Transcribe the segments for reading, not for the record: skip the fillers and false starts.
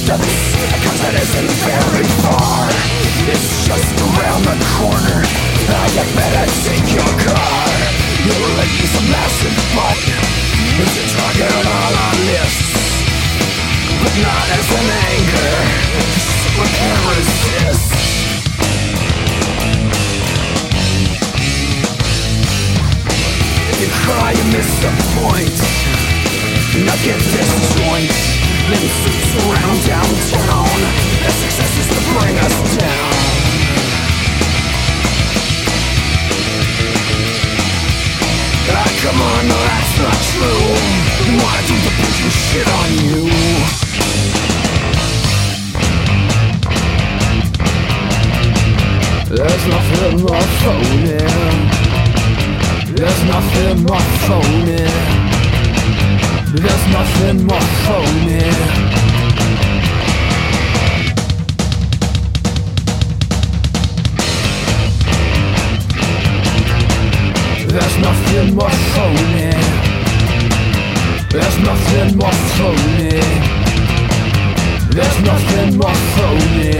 steps, cause it isn't very far. It's just around the corner. You better take your car. Your lady's a massive butt. It's a target on all our lists, but not as an anger. Someone can't resist. If you cry, you miss the point. Now get this joint. Them suits around downtown. Their success is to bring us down. Come on, no, that's not true. You wanna do the bitch shit on you. There's nothing more phony. There's nothing more phony. There's nothing more phony. There's nothing more phony. There's nothing more phony. There's nothing more phony.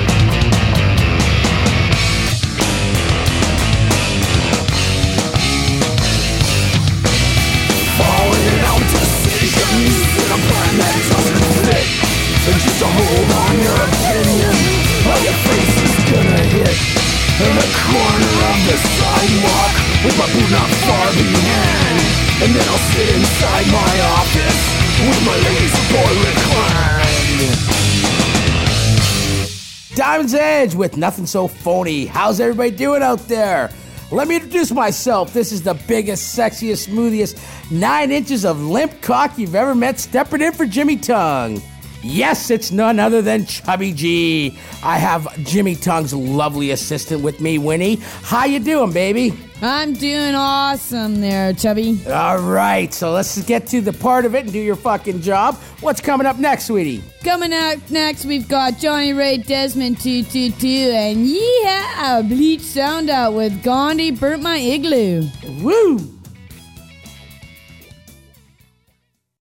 Falling out decisions in a plan that doesn't fit. And just to hold on your opinion, or your face is gonna hit in the corner of the sidewalk, with my boot not far behind. And then I'll sit inside my office with my lazy boy reclined. Diamond's Edge with Nothing So Phony. How's everybody doing out there? Let me introduce myself. This is the biggest, sexiest, smoothiest 9 inches of limp cock you've ever met, stepping in for Jimmy Tongue. Yes, it's none other than Chubby G. I have Jimmy Tongue's lovely assistant with me, Winnie. How you doing, baby? I'm doing awesome there, Chubby. All right, so let's get to the part of it and do your fucking job. What's coming up next, sweetie? Coming up next, we've got Johnny Ray Desmond 222 and Yeehaw, Bleach Sound Out with Gandhi Burnt My Igloo. Woo!